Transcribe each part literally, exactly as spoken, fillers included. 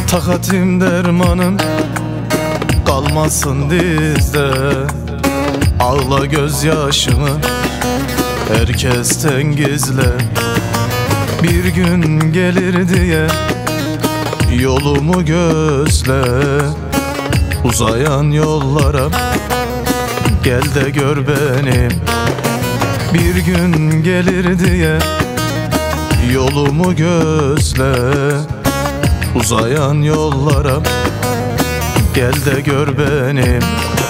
Takatim dermanım kalmasın dizde. Ağla gözyaşımı herkesten gizle. Bir gün gelir diye yolumu gözle. Uzayan yollara gel de gör beni. Bir gün gelir diye yolumu gözle. Uzayan yollara gel de gör beni.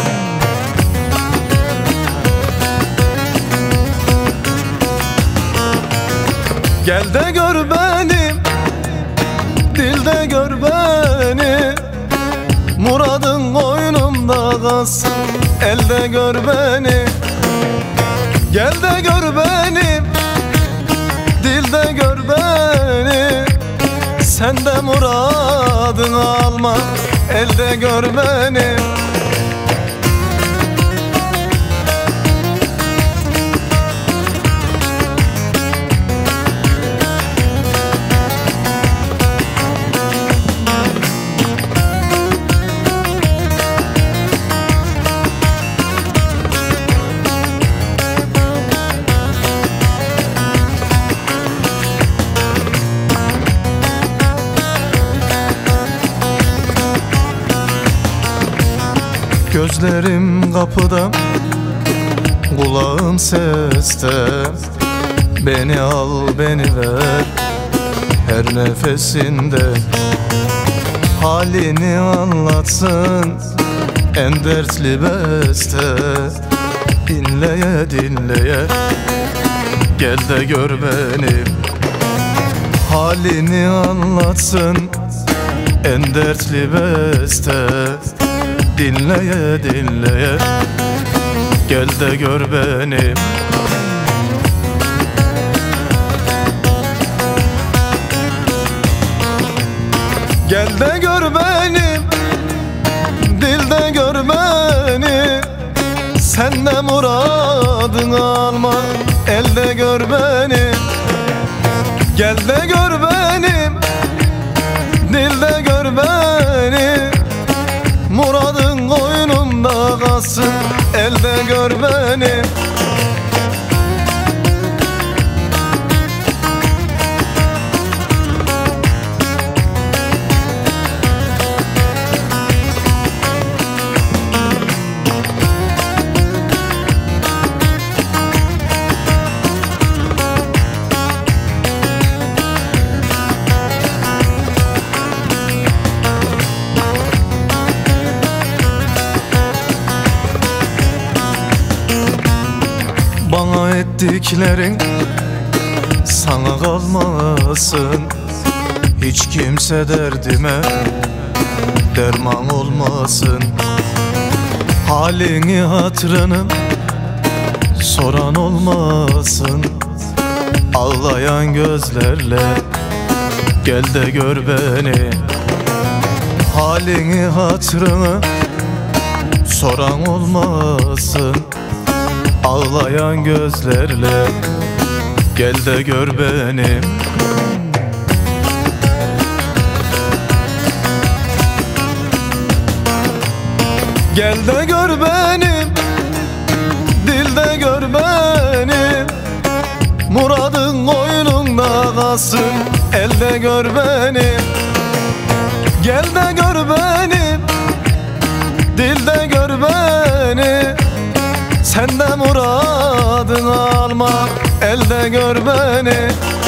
Gel de gör beni, dilde gör beni. Muradın koynumda kalsın, elde gör beni. Gel de gör beni, dilde gör beni. Sen de muradını alma, elde gör beni. Gözlerim kapıda, kulağım seste. Beni al, beni ver her nefesinde. Halini anlatsın en dertli beste. Dinleye dinleye gel de gör beni. Halini anlatsın en dertli beste. Dinleye dinleye gel de gör beni. Gel de gör beni, dilde gör beni. Sen de muradını alma, elde gör beni. Gel de gör beni, dilde gör beni. Muradın koynumda kalsın, elde gör beni. Bana ettiklerin sana kalmasın. Hiç kimse derdime derman olmasın. Halini hatırını soran olmasın. Ağlayan gözlerle gel de gör beni. Halini hatırını soran olmasın. Ağlayan gözlerle gel de gör beni. Gel de gör beni, dilde gör beni. Muradın koynunda kalsın, elde gör beni. Gel de gör beni, dilde gör beni. Sen de muradını alma, elde gör beni.